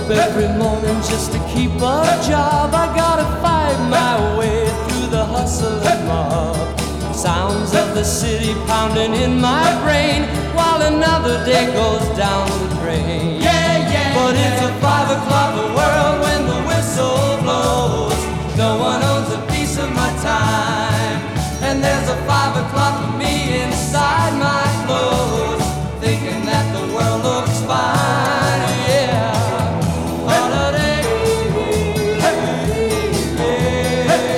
up every morning just to keep a job. I gotta fight my way through the hustle and mob. Sounds of the city pounding in my brain while another day goes down the drain. But it's a 5 o'clock world when the whistle blows. No one owns a piece of my time, and there's a 5 o'clock of me inside my clothes, thinking that the world looks fine.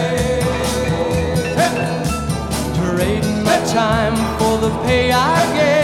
Trading my time for the pay I get.